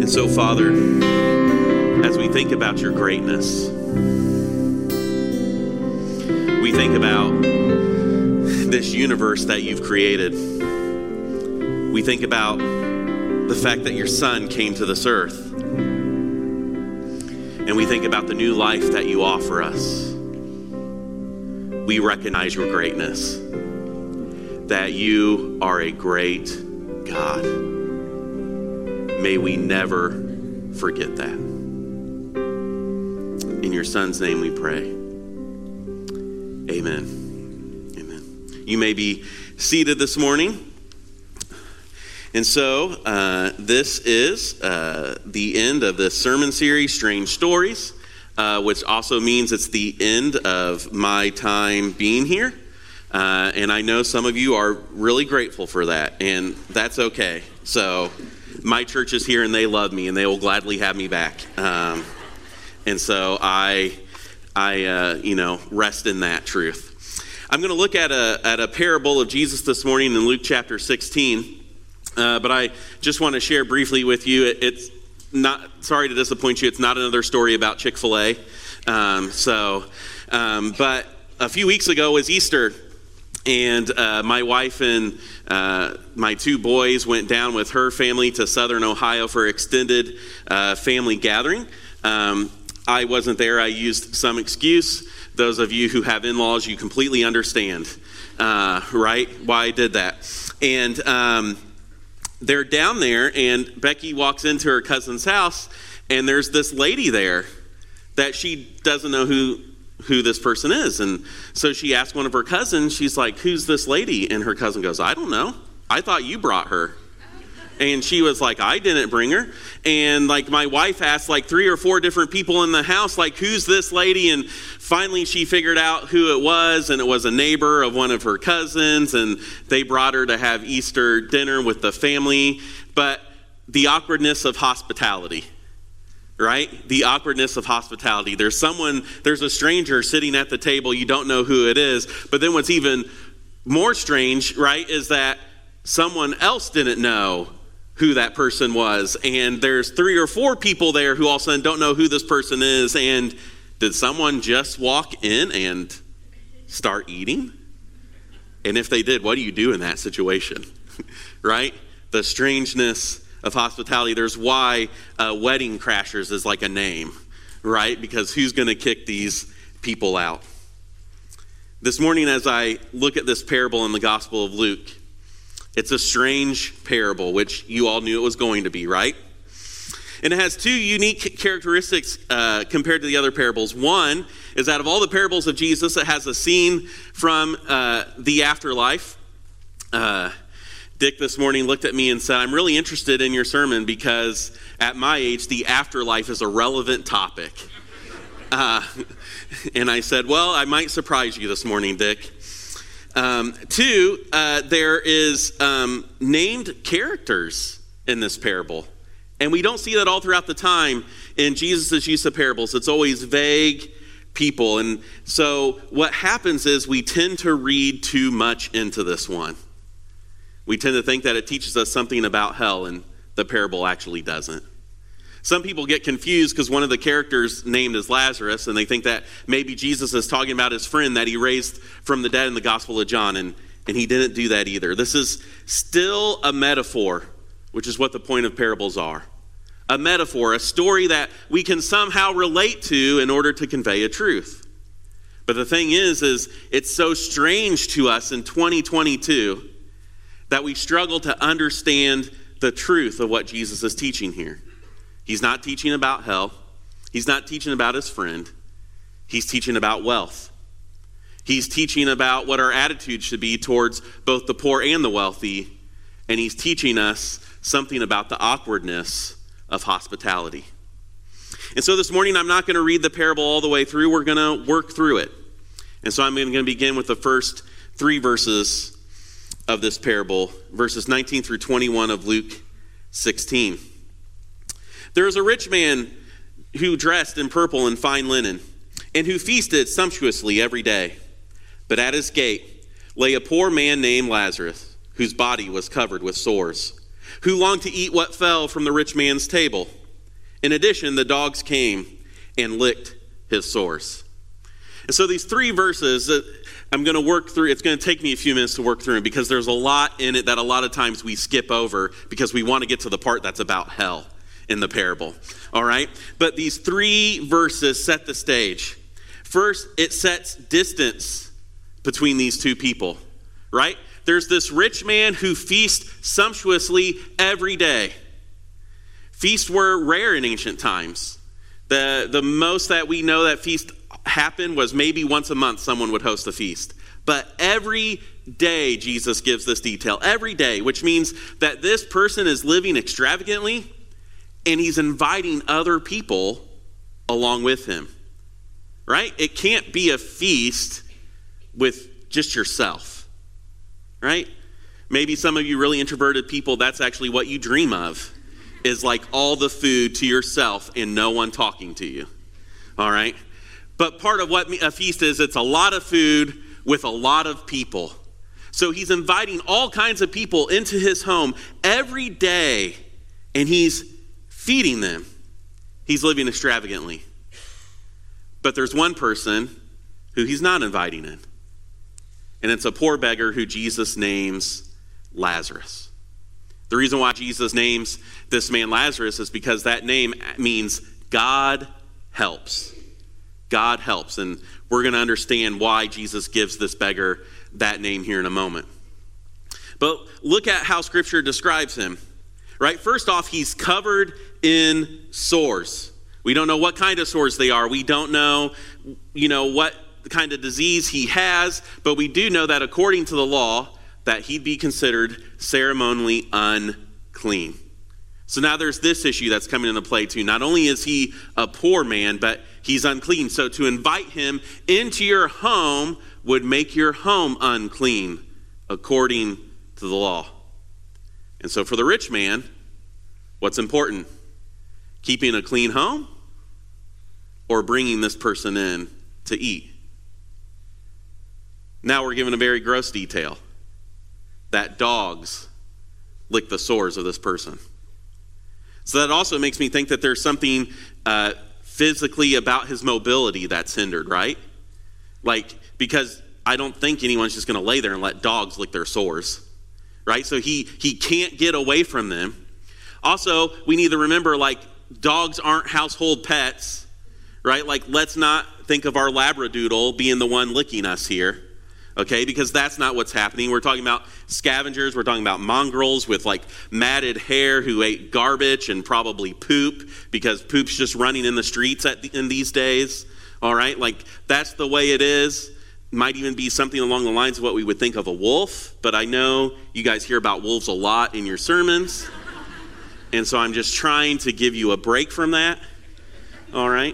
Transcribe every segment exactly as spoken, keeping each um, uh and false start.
So, Father, as we think about your greatness, we think about this universe that you've created. We think about the fact that your Son came to this earth. And we think about the new life that you offer us. We recognize your greatness, that you are a great God. May we never forget that. In your Son's name we pray. Amen. Amen. You may be seated this morning. And so uh, this is uh, the end of this sermon series, Strange Stories, uh, which also means it's the end of my time being here. Uh, and I know some of you are really grateful for that, and that's okay. So my church is here, and they love me, and they will gladly have me back. Um, and so I, I, uh, you know, rest in that truth. I'm going to look at a at a parable of Jesus this morning in Luke chapter sixteen. Uh, but I just want to share briefly with you. It, it's not, sorry to disappoint you, it's not another story about Chick-fil-A. Um, so, um, but a few weeks ago was Easter, and uh, my wife and uh, my two boys went down with her family to Southern Ohio for extended uh, family gathering. Um, I wasn't there. I used some excuse. Those of you who have in-laws, you completely understand, uh, right, why I did that. And um they're down there, and Becky walks into her cousin's house, and there's this lady there that she doesn't know who who this person is. And so she asked one of her cousins, she's like, who's this lady? And her cousin goes, I don't know. I thought you brought her. And she was like, I didn't bring her. And like my wife asked like three or four different people in the house, like, who's this lady? And finally she figured out who it was, and it was a neighbor of one of her cousins, and they brought her to have Easter dinner with the family. But the awkwardness of hospitality, right? The awkwardness of hospitality. There's someone, there's a stranger sitting at the table, you don't know who it is. But then what's even more strange, right, is that someone else didn't know who that person was, and there's three or four people there who all of a sudden don't know who this person is. And did someone just walk in and start eating? And if they did, what do you do in that situation? Right? The strangeness of hospitality. There's why uh, Wedding Crashers is like a name, right? Because who's going to kick these people out? This morning, as I look at this parable in the Gospel of Luke, it's a strange parable, which you all knew it was going to be, right? And it has two unique characteristics uh, compared to the other parables. One is out of all the parables of Jesus, it has a scene from uh, the afterlife. Uh, Dick this morning looked at me and said, I'm really interested in your sermon because at my age, the afterlife is a relevant topic. Uh, and I said, well, I might surprise you this morning, Dick. Um, two, uh, there is um, named characters in this parable. And we don't see that all throughout the time in Jesus' use of parables. It's always vague people. And so what happens is we tend to read too much into this one. We tend to think that it teaches us something about hell, and the parable actually doesn't. Some people get confused because one of the characters named is Lazarus, and they think that maybe Jesus is talking about his friend that he raised from the dead in the Gospel of John, and, and he didn't do that either. This is still a metaphor, which is what the point of parables are. A metaphor, a story that we can somehow relate to in order to convey a truth. But the thing is, is it's so strange to us in twenty twenty-two that we struggle to understand the truth of what Jesus is teaching here. He's not teaching about hell. He's not teaching about his friend. He's teaching about wealth. He's teaching about what our attitude should be towards both the poor and the wealthy. And he's teaching us something about the awkwardness of hospitality. And so this morning, I'm not going to read the parable all the way through. We're going to work through it. And so I'm going to begin with the first three verses of this parable, verses nineteen through twenty-one of Luke sixteen. There was a rich man who dressed in purple and fine linen, and who feasted sumptuously every day. But at his gate lay a poor man named Lazarus, whose body was covered with sores, who longed to eat what fell from the rich man's table. In addition, the dogs came and licked his sores. And so these three verses that I'm going to work through, it's going to take me a few minutes to work through it because there's a lot in it that a lot of times we skip over because we want to get to the part that's about hell in the parable. All right? But these three verses set the stage. First, it sets distance between these two people, right? There's this rich man who feasts sumptuously every day. Feasts were rare in ancient times. The, the most that we know that feast happened was maybe once a month someone would host a feast. But every day Jesus gives this detail. Every day, which means that this person is living extravagantly and he's inviting other people along with him. Right? It can't be a feast with just yourself. Right? Maybe some of you really introverted people, that's actually what you dream of, is like all the food to yourself and no one talking to you. All right? But part of what a feast is, it's a lot of food with a lot of people. So he's inviting all kinds of people into his home every day, and he's feeding them. He's living extravagantly. But there's one person who he's not inviting in. And it's a poor beggar who Jesus names Lazarus. The reason why Jesus names this man Lazarus is because that name means God helps. God helps. And we're going to understand why Jesus gives this beggar that name here in a moment. But look at how Scripture describes him. Right? First off, he's covered in sores. We don't know what kind of sores they are. We don't know, you know, what kind of disease he has. But we do know that according to the law, that he'd be considered ceremonially unclean. So now there's this issue that's coming into play too. Not only is he a poor man, but he's unclean. So to invite him into your home would make your home unclean according to the law. And so for the rich man, what's important? Keeping a clean home or bringing this person in to eat? Now we're given a very gross detail that dogs lick the sores of this person. So that also makes me think that there's something uh, physically about his mobility that's hindered, right? Like, because I don't think anyone's just going to lay there and let dogs lick their sores, right? So he he can't get away from them. Also, we need to remember, like, dogs aren't household pets, right? Like, let's not think of our Labradoodle being the one licking us here, okay? Because that's not what's happening. We're talking about scavengers. We're talking about mongrels with, like, matted hair who ate garbage and probably poop because poop's just running in the streets at the, in these days, all right? Like, that's the way it is. Might even be something along the lines of what we would think of a wolf, but I know you guys hear about wolves a lot in your sermons. And so I'm just trying to give you a break from that. All right?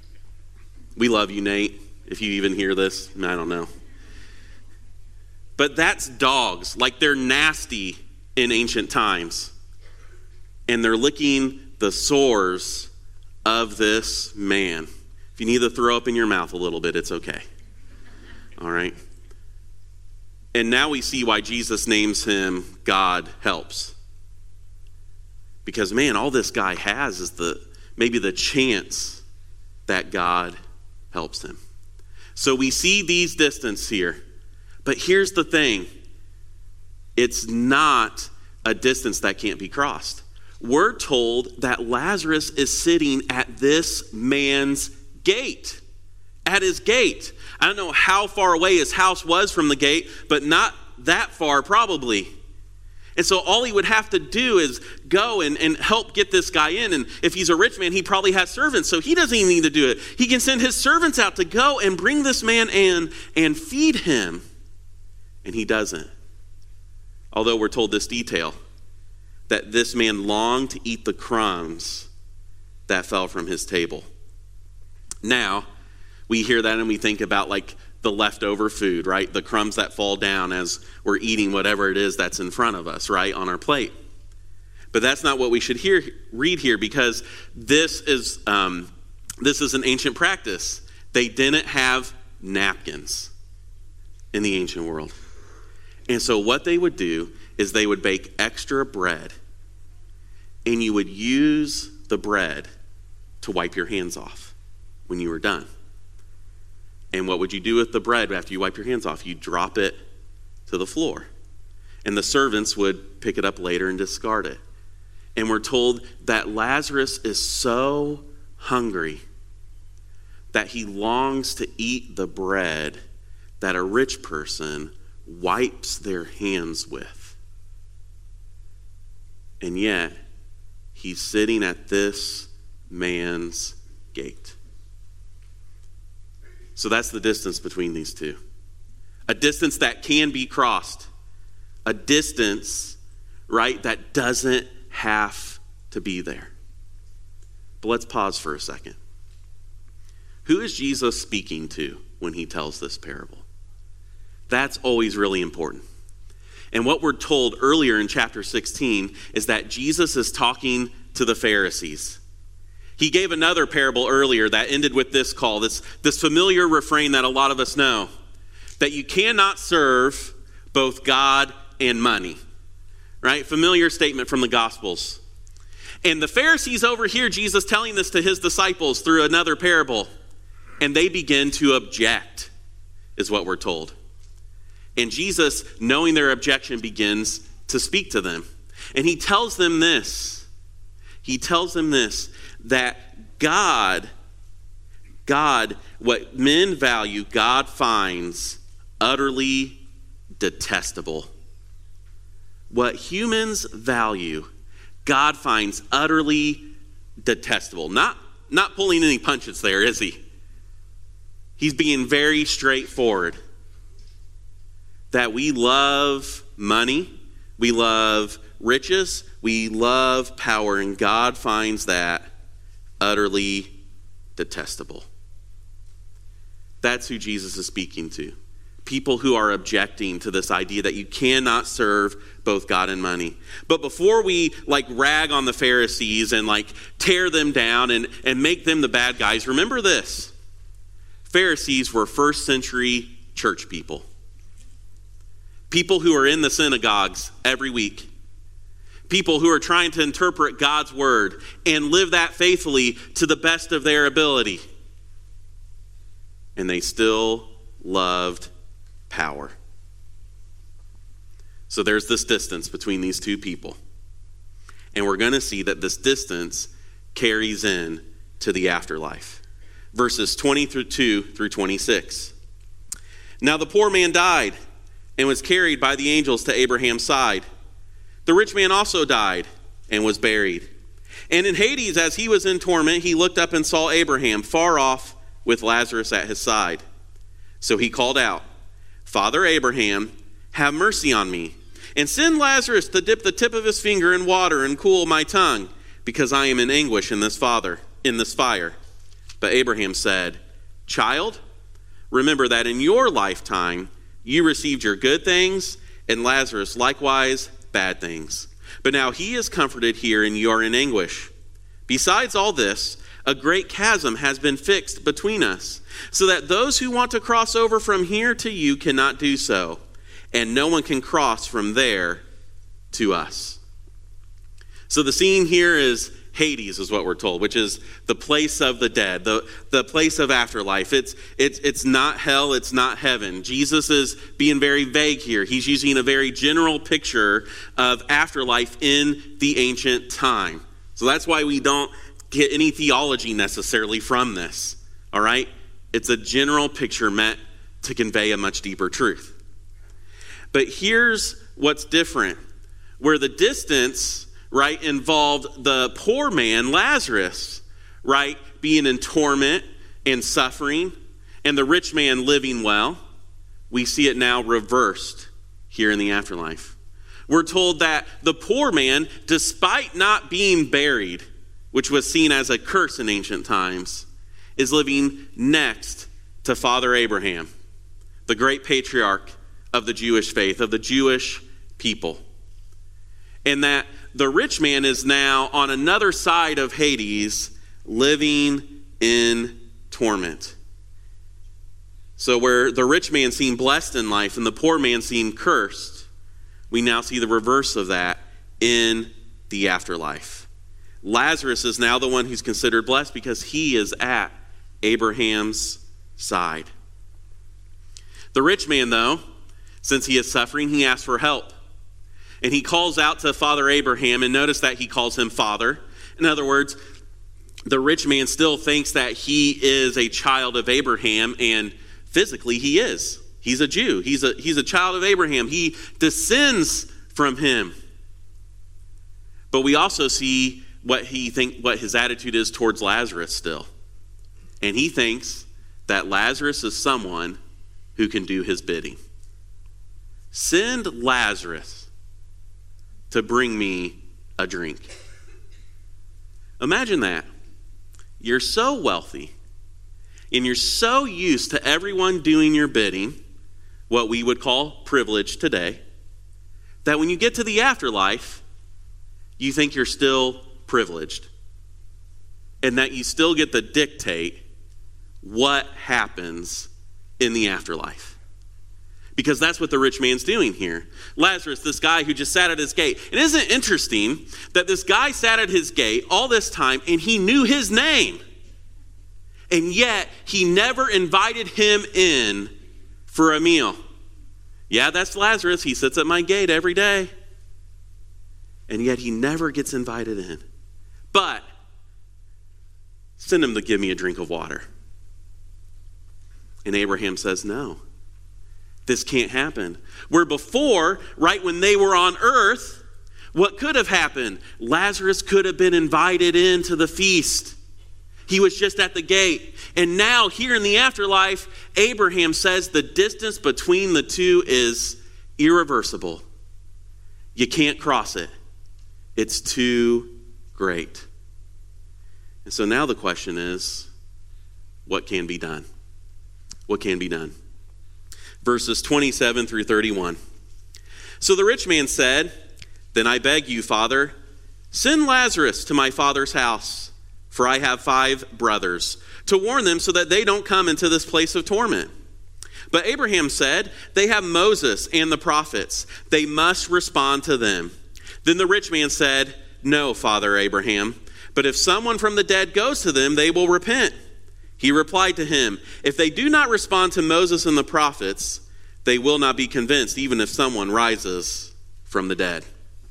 We love you, Nate, if you even hear this. I don't know. But that's dogs. Like, they're nasty in ancient times. And they're licking the sores of this man. If you need to throw up in your mouth a little bit, it's okay. All right? And now we see why Jesus names him God Helps. Because, man, all this guy has is the maybe the chance that God helps him. So we see these distance here. But here's the thing. It's not a distance that can't be crossed. We're told that Lazarus is sitting at this man's gate. At his gate. I don't know how far away his house was from the gate, but not that far probably. And so all he would have to do is go and, and help get this guy in. And if he's a rich man, he probably has servants, so he doesn't even need to do it. He can send his servants out to go and bring this man in and feed him. And he doesn't. Although we're told this detail, that this man longed to eat the crumbs that fell from his table. Now, we hear that and we think about like the leftover food, right? The crumbs that fall down as we're eating whatever it is that's in front of us, right, on our plate. But that's not what we should hear, read here, because this is um, this is an ancient practice. They didn't have napkins in the ancient world. And so what they would do is they would bake extra bread, and you would use the bread to wipe your hands off when you were done. And what would you do with the bread after you wipe your hands off? You drop it to the floor. And the servants would pick it up later and discard it. And we're told that Lazarus is so hungry that he longs to eat the bread that a rich person wipes their hands with. And yet, he's sitting at this man's gate. So that's the distance between these two. A distance that can be crossed. A distance, right, that doesn't have to be there. But let's pause for a second. Who is Jesus speaking to when he tells this parable? That's always really important. And what we're told earlier in chapter sixteen is that Jesus is talking to the Pharisees. He gave another parable earlier that ended with this call, this, this familiar refrain that a lot of us know, that you cannot serve both God and money, right? Familiar statement from the Gospels. And the Pharisees overhear Jesus telling this to his disciples through another parable, and they begin to object, is what we're told. And Jesus, knowing their objection, begins to speak to them. And he tells them this. He tells them this, that God, God, what men value, God finds utterly detestable. What humans value, God finds utterly detestable. Not, not pulling any punches there, is he? He's being very straightforward. That we love money, we love riches, we love power, and God finds that utterly detestable. That's who Jesus is speaking to. People who are objecting to this idea that you cannot serve both God and money. But before we like rag on the Pharisees and like tear them down and, and make them the bad guys, remember this. Pharisees were first century church people. People who are in the synagogues every week. People who are trying to interpret God's word and live that faithfully to the best of their ability. And they still loved power. So there's this distance between these two people. And we're going to see that this distance carries in to the afterlife. Verses twenty-two through twenty-six. Now the poor man died and was carried by the angels to Abraham's side. The rich man also died and was buried. And in Hades, as he was in torment, he looked up and saw Abraham far off with Lazarus at his side. So he called out, Father Abraham, have mercy on me, and send Lazarus to dip the tip of his finger in water and cool my tongue, because I am in anguish in this father, in this fire. But Abraham said, Child, remember that in your lifetime you received your good things, and Lazarus likewise bad things. But now he is comforted here, and you are in anguish. Besides all this, a great chasm has been fixed between us, so that those who want to cross over from here to you cannot do so, and no one can cross from there to us. So the scene here is Hades, is what we're told, which is the place of the dead, the, the place of afterlife. It's, it's, it's not hell, it's not heaven. Jesus is being very vague here. He's using a very general picture of afterlife in the ancient time. So that's why we don't get any theology necessarily from this, all right? It's a general picture meant to convey a much deeper truth. But here's what's different. Where the distance, right, involved the poor man, Lazarus, right, being in torment and suffering, and the rich man living well, we see it now reversed here in the afterlife. We're told that the poor man, despite not being buried, which was seen as a curse in ancient times, is living next to Father Abraham, the great patriarch of the Jewish faith, of the Jewish people. And that the rich man is now on another side of Hades, living in torment. So where the rich man seemed blessed in life and the poor man seemed cursed, we now see the reverse of that in the afterlife. Lazarus is now the one who's considered blessed because he is at Abraham's side. The rich man, though, since he is suffering, he asks for help. And he calls out to Father Abraham, and notice that he calls him Father. In other words, the rich man still thinks that he is a child of Abraham, and physically he is. He's a Jew. He's a, he's a child of Abraham. He descends from him. But we also see what he think what his attitude is towards Lazarus still. And he thinks that Lazarus is someone who can do his bidding. Send Lazarus to bring me a drink. Imagine that. You're so wealthy and you're so used to everyone doing your bidding, what we would call privilege today, that when you get to the afterlife, you think you're still privileged and that you still get to dictate what happens in the afterlife. Because that's what the rich man's doing here. Lazarus, this guy who just sat at his gate. And isn't it interesting that this guy sat at his gate all this time and he knew his name, and yet he never invited him in for a meal? Yeah, that's Lazarus. He sits at my gate every day. And yet he never gets invited in. But send him to give me a drink of water. And Abraham says, no, this can't happen. Where before, right when they were on earth, what could have happened? Lazarus could have been invited into the feast. He was just at the gate. And now here in the afterlife, Abraham says the distance between the two is irreversible. You can't cross it. It's too great. And so now the question is, what can be done? What can be done? Verses twenty-seven through thirty-one. So the rich man said, then I beg you, Father, send Lazarus to my father's house, for I have five brothers, to warn them so that they don't come into this place of torment. But Abraham said, they have Moses and the prophets. They must respond to them. Then the rich man said, no, Father Abraham, but if someone from the dead goes to them, they will repent. He replied to him, if they do not respond to Moses and the prophets, they will not be convinced, even if someone rises from the dead.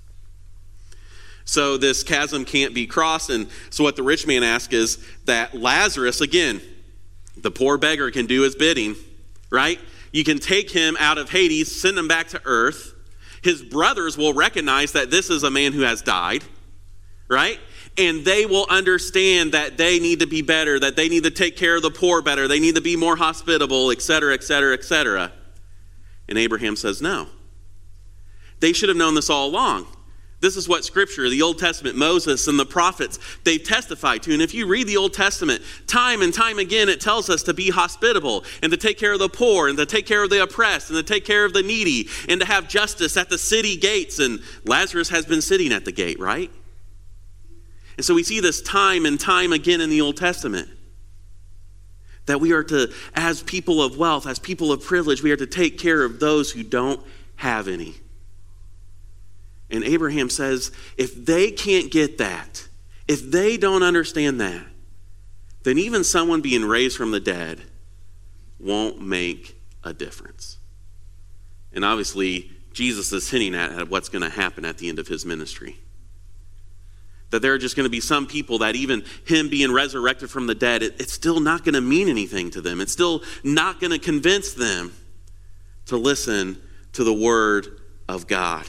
So this chasm can't be crossed. And so what the rich man asks is that Lazarus, again, the poor beggar, can do his bidding, right? You can take him out of Hades, send him back to earth. His brothers will recognize that this is a man who has died, right? And they will understand that they need to be better, that they need to take care of the poor better, they need to be more hospitable, et cetera, et cetera, et cetera. And Abraham says no. They should have known this all along. This is what Scripture, the Old Testament, Moses and the prophets, they testify to. And if you read the Old Testament, time and time again, it tells us to be hospitable and to take care of the poor and to take care of the oppressed and to take care of the needy and to have justice at the city gates. And Lazarus has been sitting at the gate, right? And so we see this time and time again in the Old Testament, that we are to, as people of wealth, as people of privilege, we are to take care of those who don't have any. And Abraham says, if they can't get that, if they don't understand that, then even someone being raised from the dead won't make a difference. And obviously, Jesus is hinting at what's going to happen at the end of his ministry. That there are just going to be some people that even him being resurrected from the dead, it, it's still not going to mean anything to them. It's still not going to convince them to listen to the word of God.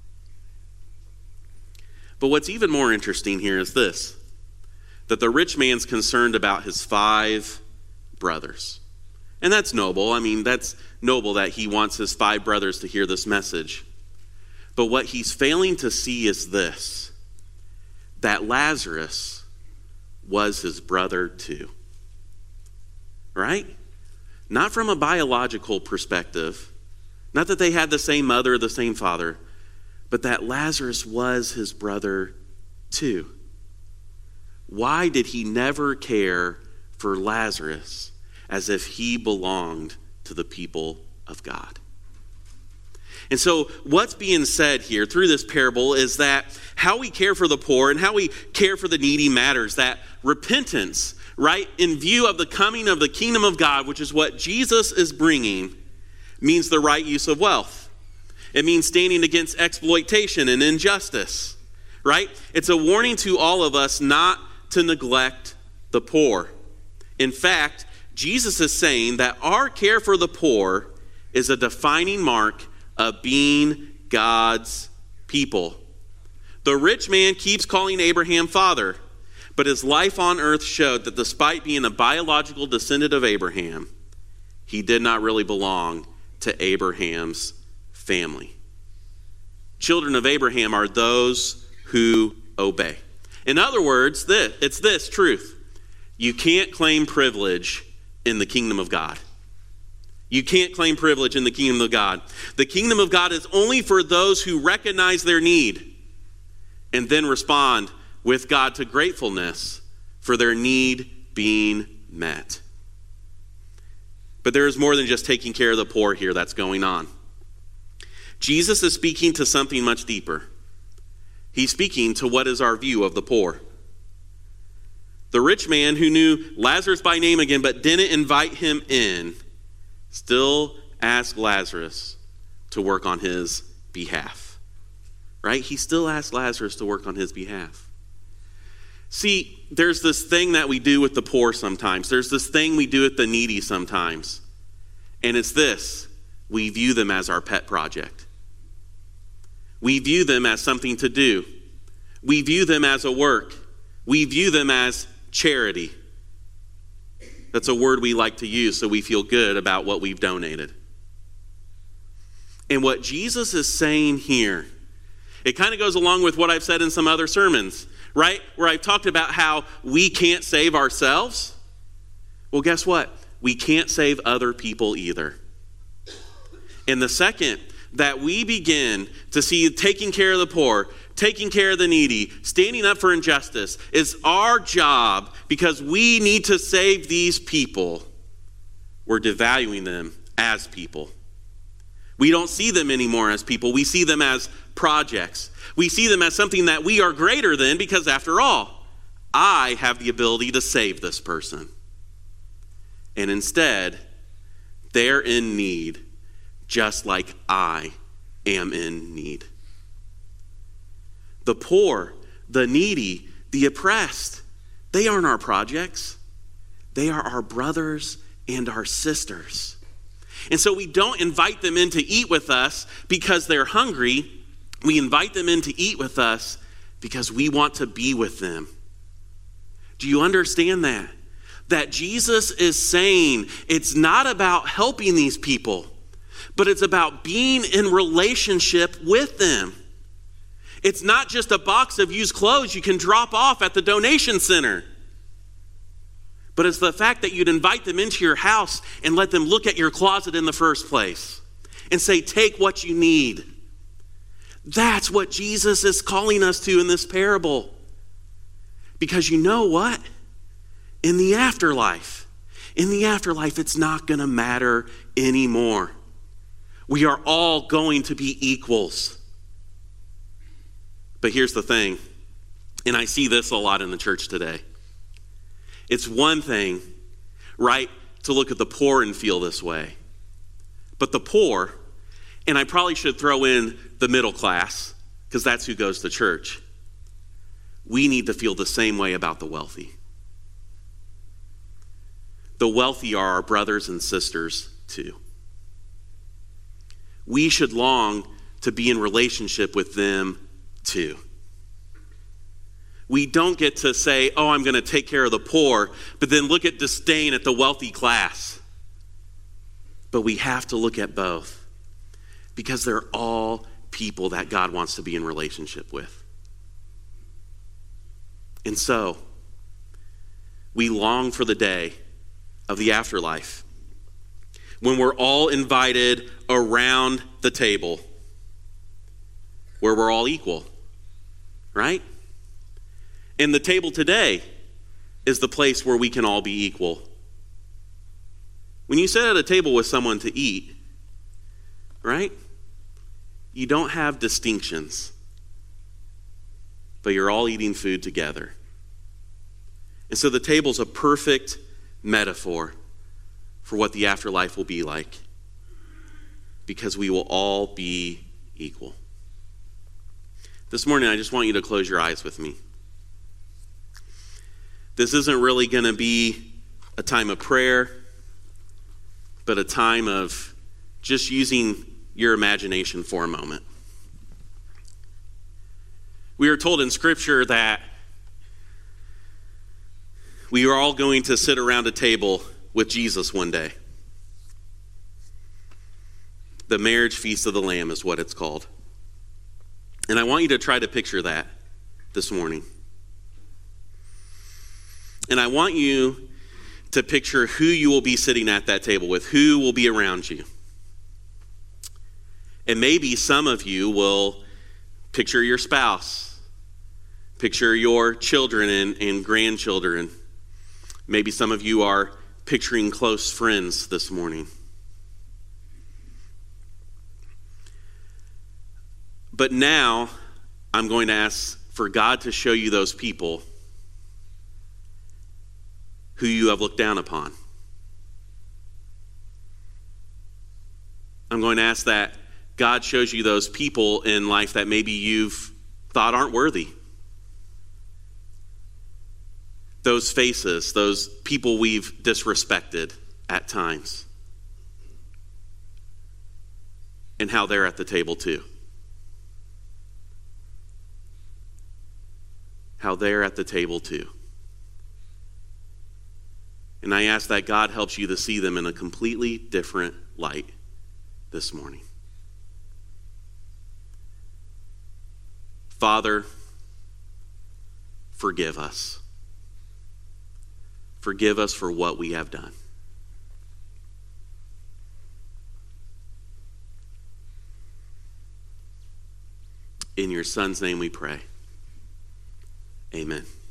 But what's even more interesting here is this, that the rich man's concerned about his five brothers. And that's noble. I mean, that's noble that he wants his five brothers to hear this message. But what he's failing to see is this, that Lazarus was his brother too. Right? Not from a biological perspective, not that they had the same mother or the same father, but that Lazarus was his brother too. Why did he never care for Lazarus as if he belonged to the people of God? And so what's being said here through this parable is that how we care for the poor and how we care for the needy matters, that repentance, right, in view of the coming of the kingdom of God, which is what Jesus is bringing, means the right use of wealth. It means standing against exploitation and injustice, right? It's a warning to all of us not to neglect the poor. In fact, Jesus is saying that our care for the poor is a defining mark of being God's people. The rich man keeps calling Abraham father, but his life on earth showed that despite being a biological descendant of Abraham, he did not really belong to Abraham's family. Children of Abraham are those who obey. In other words, this, it's this truth. You can't claim privilege in the kingdom of God. You can't claim privilege in the kingdom of God. The kingdom of God is only for those who recognize their need and then respond with God to gratefulness for their need being met. But there is more than just taking care of the poor here that's going on. Jesus is speaking to something much deeper. He's speaking to what is our view of the poor. The rich man who knew Lazarus by name again but didn't invite him in still asked Lazarus to work on his behalf. Right? He still asked Lazarus to work on his behalf. See, there's this thing that we do with the poor sometimes. There's this thing we do with the needy sometimes. And it's this. We view them as our pet project. We view them as something to do. We view them as a work. We view them as charity. That's a word we like to use so we feel good about what we've donated. And what Jesus is saying here, it kind of goes along with what I've said in some other sermons, right? Where I've talked about how we can't save ourselves. Well, guess what? We can't save other people either. And the second that we begin to see taking care of the poor, taking care of the needy, standing up for injustice is our job because we need to save these people, we're devaluing them as people. We don't see them anymore as people. We see them as projects. We see them as something that we are greater than because, after all, I have the ability to save this person. And instead, they're in need just like I am in need. The poor, the needy, the oppressed, they aren't our projects. They are our brothers and our sisters. And so we don't invite them in to eat with us because they're hungry. We invite them in to eat with us because we want to be with them. Do you understand that? That Jesus is saying it's not about helping these people, but it's about being in relationship with them. It's not just a box of used clothes you can drop off at the donation center. But it's the fact that you'd invite them into your house and let them look at your closet in the first place and say, take what you need. That's what Jesus is calling us to in this parable. Because you know what? In the afterlife, in the afterlife, it's not going to matter anymore. We are all going to be equals. But here's the thing, and I see this a lot in the church today. It's one thing, right, to look at the poor and feel this way. But the poor, and I probably should throw in the middle class, because that's who goes to church, we need to feel the same way about the wealthy. The wealthy are our brothers and sisters too. We should long to be in relationship with them too. We don't get to say, oh, I'm going to take care of the poor, but then look at disdain at the wealthy class. But we have to look at both because they're all people that God wants to be in relationship with. And so, we long for the day of the afterlife when we're all invited around the table where we're all equal, right? And the table today is the place where we can all be equal. When you sit at a table with someone to eat, right? you don't have distinctions, but you're all eating food together. And so the table's a perfect metaphor for what the afterlife will be like, because we will all be equal. This morning, I just want you to close your eyes with me. This isn't really going to be a time of prayer, but a time of just using your imagination for a moment. We are told in Scripture that we are all going to sit around a table with Jesus one day. The marriage feast of the Lamb is what it's called. And I want you to try to picture that this morning. And I want you to picture who you will be sitting at that table with, who will be around you. And maybe some of you will picture your spouse, picture your children and, and grandchildren. Maybe some of you are picturing close friends this morning. But now I'm going to ask for God to show you those people who you have looked down upon. I'm going to ask that God shows you those people in life that maybe you've thought aren't worthy. Those faces, those people we've disrespected at times. And how they're at the table too. How they're at the table too. And I ask that God helps you to see them in a completely different light this morning. Father, forgive us. Forgive us for what we have done. In your Son's name we pray. Amen.